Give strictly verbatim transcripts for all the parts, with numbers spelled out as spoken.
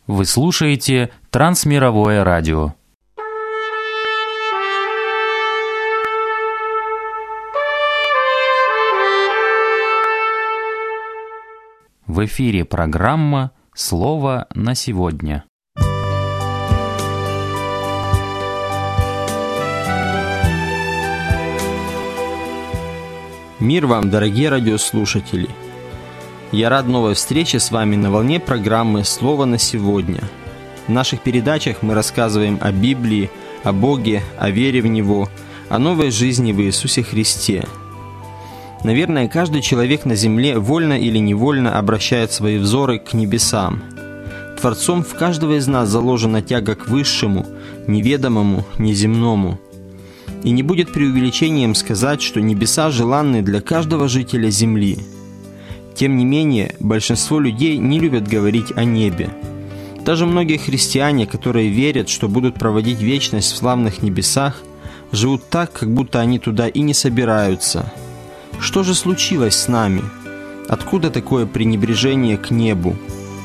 Вы слушаете Трансмировое радио. В эфире программа «Слово на сегодня». Мир вам, дорогие радиослушатели! Я рад новой встрече с вами на волне программы «Слово на сегодня». В наших передачах мы рассказываем о Библии, о Боге, о вере в Него, о новой жизни в Иисусе Христе. Наверное, каждый человек на земле вольно или невольно обращает свои взоры к небесам. Творцом в каждого из нас заложена тяга к высшему, неведомому, неземному. И не будет преувеличением сказать, что небеса желанны для каждого жителя земли. Тем не менее, большинство людей не любят говорить о небе. Даже многие христиане, которые верят, что будут проводить вечность в славных небесах, живут так, как будто они туда и не собираются. Что же случилось с нами? Откуда такое пренебрежение к небу?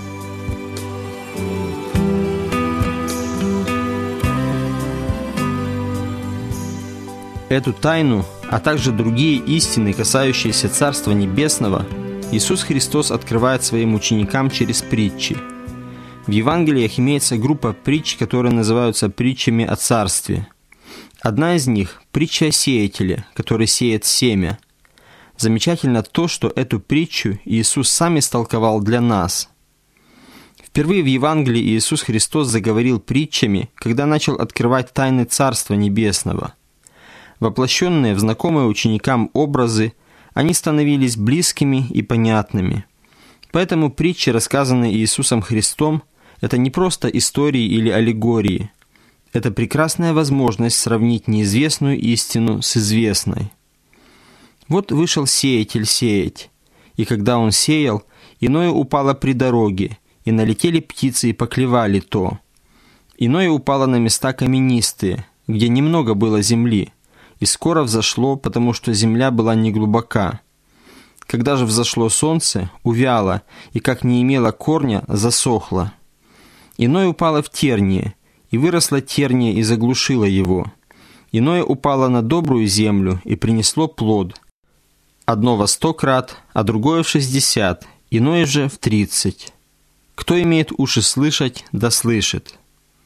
Эту тайну, а также другие истины, касающиеся Царства Небесного, Иисус Христос открывает своим ученикам через притчи. В Евангелиях имеется группа притч, которые называются притчами о Царстве. Одна из них – притча о сеятеле, который сеет семя. Замечательно то, что эту притчу Иисус сам истолковал для нас. Впервые в Евангелии Иисус Христос заговорил притчами, когда начал открывать тайны Царства Небесного. Воплощенные в знакомые ученикам образы, они становились близкими и понятными. Поэтому притчи, рассказанные Иисусом Христом, это не просто истории или аллегории. Это прекрасная возможность сравнить неизвестную истину с известной. Вот вышел сеятель сеять, и когда он сеял, иное упало при дороге, и налетели птицы и поклевали то. Иное упало на места каменистые, где немного было земли, и скоро взошло, потому что земля была неглубока. Когда же взошло солнце, увяло, и как не имело корня, засохло. Иное упало в терние, и выросло терние и заглушило его. Иное упало на добрую землю и принесло плод. Одно во сто крат, а другое в шестьдесят, иное же в тридцать. Кто имеет уши слышать, да слышит.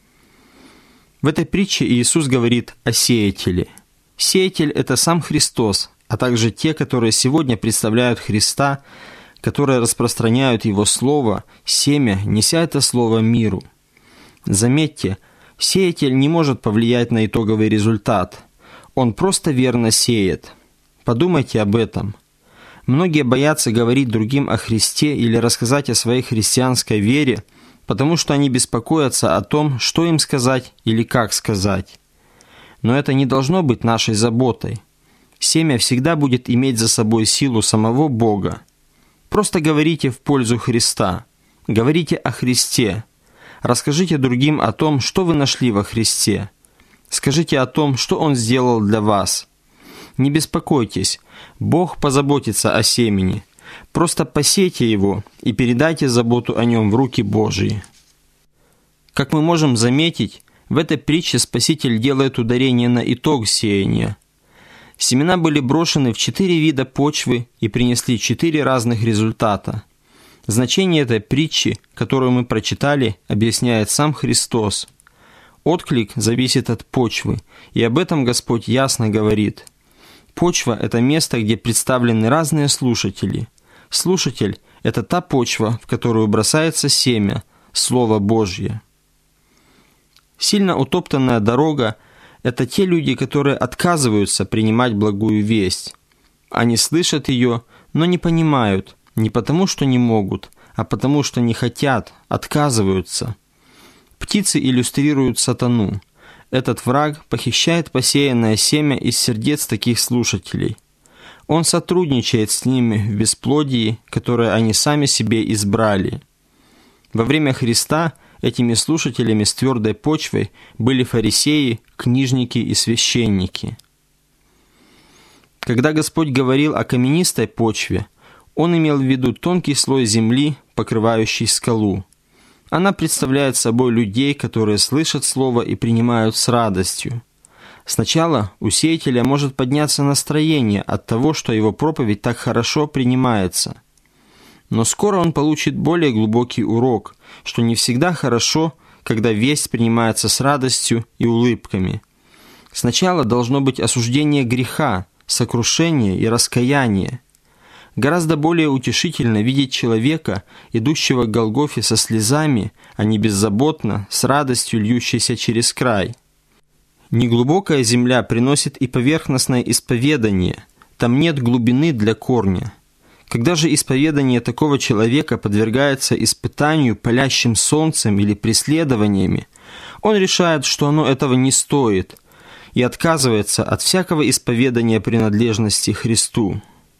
В этой притче Иисус говорит о сеятеле. Сеятель – это сам Христос, а также те, которые сегодня представляют Христа, которые распространяют Его Слово, семя, неся это Слово миру. Заметьте, сеятель не может повлиять на итоговый результат. Он просто верно сеет. Подумайте об этом. Многие боятся говорить другим о Христе или рассказать о своей христианской вере, потому что они беспокоятся о том, что им сказать или как сказать. Но это не должно быть нашей заботой. Семя всегда будет иметь за собой силу самого Бога. Просто говорите в пользу Христа. Говорите о Христе. Расскажите другим о том, что вы нашли во Христе. Скажите о том, что Он сделал для вас. Не беспокойтесь, Бог позаботится о семени. Просто посейте его и передайте заботу о нем в руки Божьи. Как мы можем заметить, в этой притче Спаситель делает ударение на итог сеяния. Семена были брошены в четыре вида почвы и принесли четыре разных результата. Значение этой притчи, которую мы прочитали, объясняет сам Христос. Отклик зависит от почвы, и об этом Господь ясно говорит. Почва – это место, где представлены разные слушатели. Слушатель – это та почва, в которую бросается семя, Слово Божье. Сильно утоптанная дорога – это те люди, которые отказываются принимать благую весть. Они слышат ее, но не понимают, не потому что не могут, а потому что не хотят, отказываются. Птицы иллюстрируют сатану. Этот враг похищает посеянное семя из сердец таких слушателей. Он сотрудничает с ними в бесплодии, которое они сами себе избрали. Во время Христа этими слушателями с твердой почвой были фарисеи, книжники и священники. Когда Господь говорил о каменистой почве, Он имел в виду тонкий слой земли, покрывающий скалу. Она представляет собой людей, которые слышат Слово и принимают с радостью. Сначала у сеятеля может подняться настроение от того, что его проповедь так хорошо принимается. Но скоро он получит более глубокий урок, что не всегда хорошо, когда весть принимается с радостью и улыбками. Сначала должно быть осуждение греха, сокрушение и раскаяние. Гораздо более утешительно видеть человека, идущего к Голгофе со слезами, а не беззаботно, с радостью льющейся через край. Неглубокая земля приносит и поверхностное исповедание, там нет глубины для корня. Когда же исповедание такого человека подвергается испытанию палящим солнцем или преследованиями, он решает, что оно этого не стоит, и отказывается от всякого исповедания принадлежности Христу.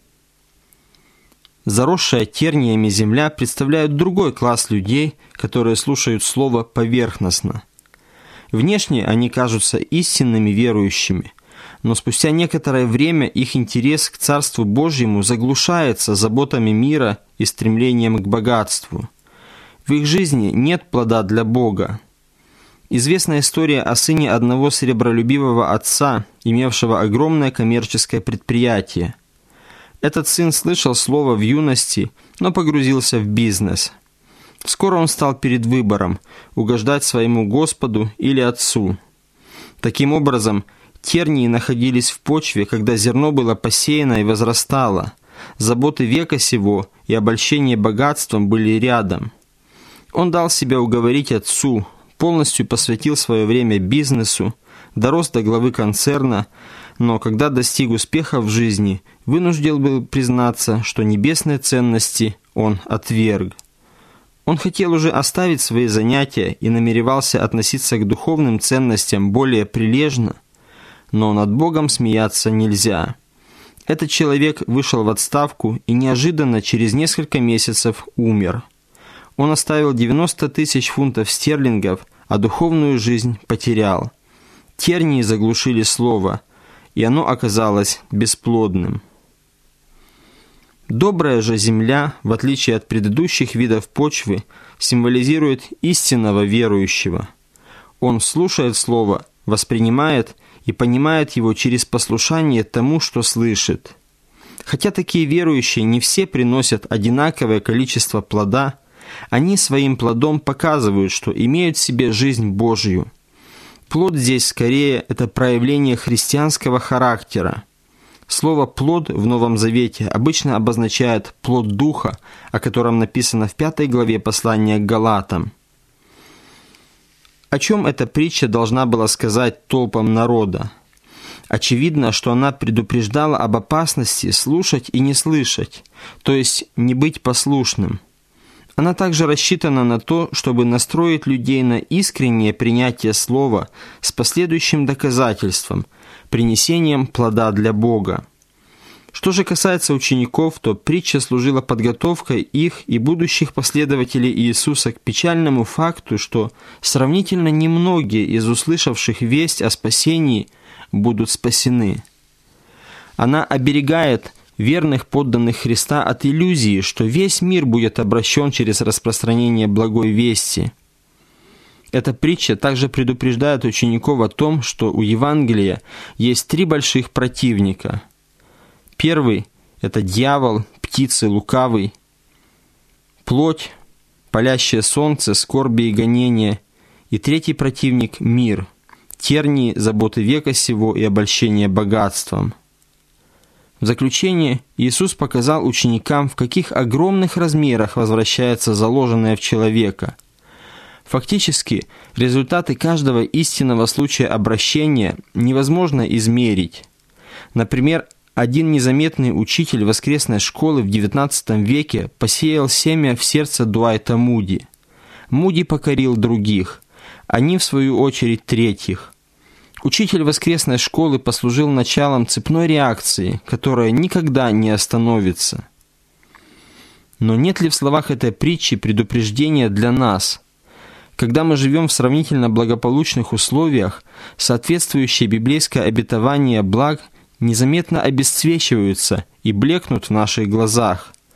Заросшая терниями земля представляет другой класс людей, которые слушают Слово поверхностно. Внешне они кажутся истинными верующими, но спустя некоторое время их интерес к Царству Божьему заглушается заботами мира и стремлением к богатству. В их жизни нет плода для Бога. Известна история о сыне одного серебролюбивого отца, имевшего огромное коммерческое предприятие. Этот сын слышал Слово в юности, но погрузился в бизнес. Скоро он стал перед выбором – угождать своему Господу или отцу. Таким образом, тернии находились в почве, когда зерно было посеяно и возрастало. Заботы века сего и обольщение богатством были рядом. Он дал себя уговорить отцу, полностью посвятил свое время бизнесу, дорос до главы концерна, но когда достиг успеха в жизни, вынужден был признаться, что небесные ценности он отверг. Он хотел уже оставить свои занятия и намеревался относиться к духовным ценностям более прилежно, но над Богом смеяться нельзя. Этот человек вышел в отставку и неожиданно через несколько месяцев умер. Он оставил девяносто тысяч фунтов стерлингов, а духовную жизнь потерял. Тернии заглушили Слово, и оно оказалось бесплодным. Добрая же земля, в отличие от предыдущих видов почвы, символизирует истинного верующего. Он слушает Слово, воспринимает и понимает его через послушание тому, что слышит. Хотя такие верующие не все приносят одинаковое количество плода, они своим плодом показывают, что имеют в себе жизнь Божью. Плод здесь скорее это проявление христианского характера. Слово «плод» в Новом Завете обычно обозначает плод Духа, о котором написано в пятой главе послания к Галатам. О чем эта притча должна была сказать толпам народа? Очевидно, что она предупреждала об опасности слушать и не слышать, то есть не быть послушным. Она также рассчитана на то, чтобы настроить людей на искреннее принятие слова с последующим доказательством, принесением плода для Бога. Что же касается учеников, то притча служила подготовкой их и будущих последователей Иисуса к печальному факту, что сравнительно немногие из услышавших весть о спасении будут спасены. Она оберегает верных подданных Христа от иллюзии, что весь мир будет обращен через распространение благой вести. Эта притча также предупреждает учеников о том, что у Евангелия есть три больших противника. Первый – это дьявол, птицы лукавый, плоть, палящее солнце, скорби и гонения, и третий противник – мир, тернии, заботы века сего и обольщение богатством. В заключение Иисус показал ученикам, в каких огромных размерах возвращается заложенное в человека. Фактически, результаты каждого истинного случая обращения невозможно измерить. Например, один незаметный учитель воскресной школы в девятнадцатом веке посеял семя в сердце Дуайта Муди. Муди покорил других, они, в свою очередь, третьих. Учитель воскресной школы послужил началом цепной реакции, которая никогда не остановится. Но нет ли в словах этой притчи предупреждения для нас? Когда мы живем в сравнительно благополучных условиях, соответствующие библейское обетование благ незаметно обесцвечиваются и блекнут в наших глазах.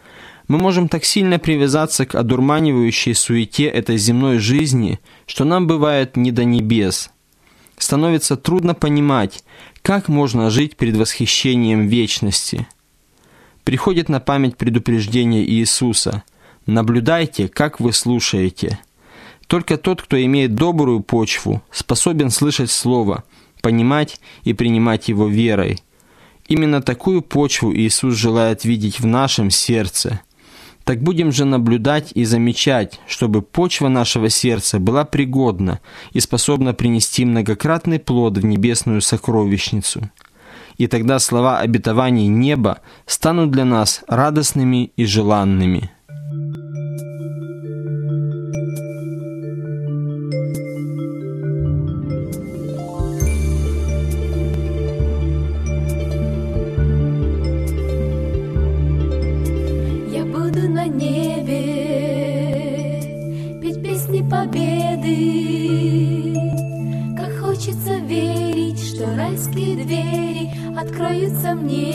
Мы можем так сильно привязаться к одурманивающей суете этой земной жизни, что нам бывает не до небес. Становится трудно понимать, как можно жить пред восхищением вечности. Приходит на память предупреждение Иисуса: «Наблюдайте, как вы слушаете». Только тот, кто имеет добрую почву, способен слышать Слово, понимать и принимать его верой. Именно такую почву Иисус желает видеть в нашем сердце. Так будем же наблюдать и замечать, чтобы почва нашего сердца была пригодна и способна принести многократный плод в небесную сокровищницу. И тогда слова обетований неба станут для нас радостными и желанными. Победы, как хочется верить, что райские двери откроются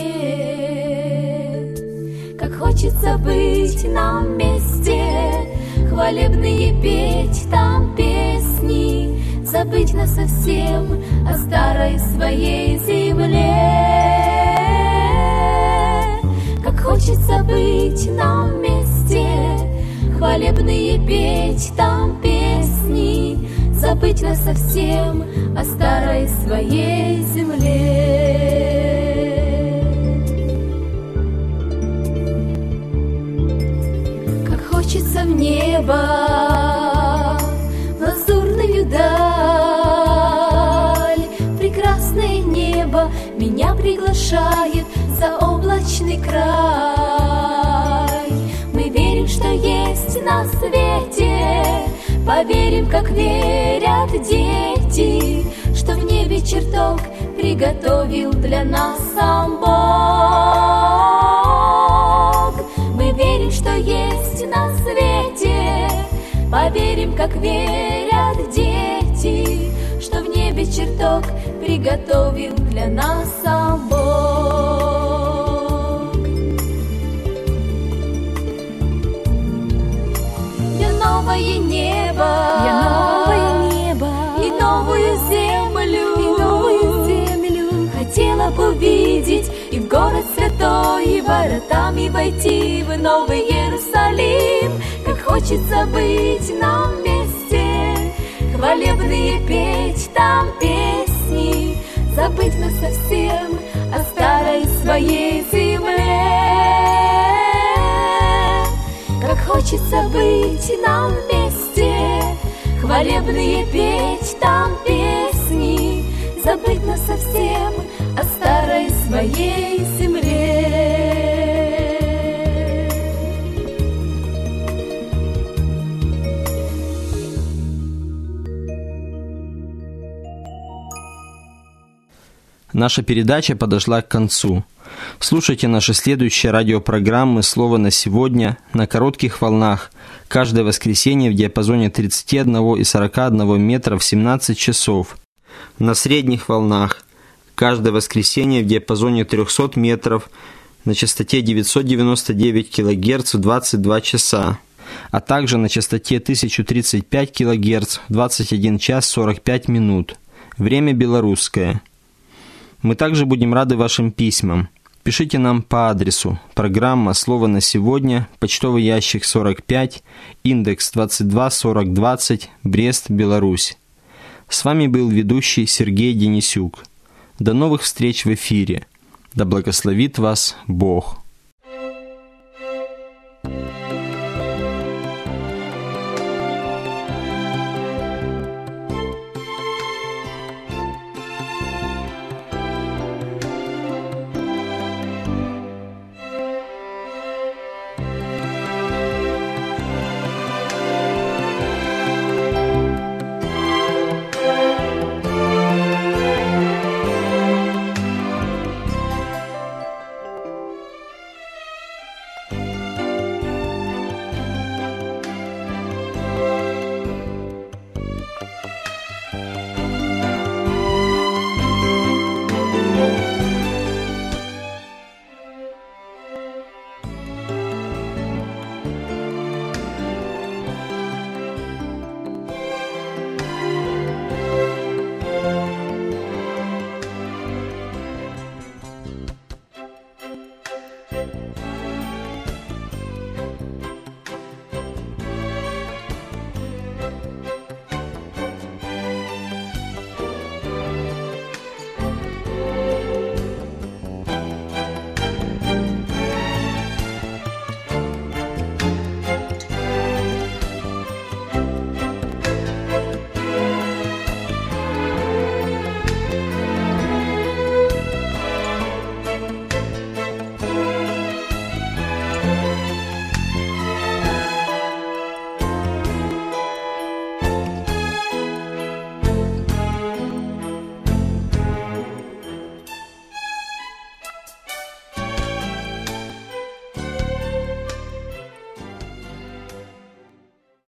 мне, как хочется быть нам вместе, хвалебные петь там песни, забыть насовсем о старой своей земле, как хочется быть нам вместе, хвалебные петь там песни, забыть насовсем о старой своей земле. Как хочется в небо, в лазурную даль, прекрасное небо меня приглашает за облачный край. Мы верим, что есть на свете, поверим, как верят дети, что в небе чертог приготовил для нас сам Бог. Мы верим, что есть на свете, поверим, как верят дети, что в небе чертог приготовил для нас сам Бог. Новое небо, я новое небо, и новую землю, и новую землю хотела бы увидеть, и в город святой, и воротами войти в Новый Иерусалим. Как хочется быть нам вместе, хвалебные петь там песни, забыть насовсем о старой своей земле. Как хочется быть нам вместе, хвалебные петь там песни, забыть насовсем о старой своей земле. Наша передача подошла к концу. Слушайте наши следующие радиопрограммы «Слово на сегодня» на коротких волнах каждое воскресенье в диапазоне тридцать один и сорок один метра в семнадцать часов. На средних волнах каждое воскресенье в диапазоне триста метров на частоте девятьсот девяносто девять килогерц в двадцать два часа, а также на частоте тысяча тридцать пять килогерц в двадцать один час сорок пять минут. Время белорусское. Мы также будем рады вашим письмам. Пишите нам по адресу: программа «Слово на сегодня», почтовый ящик сорок пять, индекс двадцать два сорок двадцать, Брест, Беларусь. С вами был ведущий Сергей Денисюк. До новых встреч в эфире. Да благословит вас Бог.